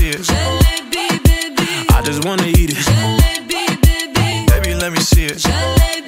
it. I just wanna eat it. Baby, let me see it.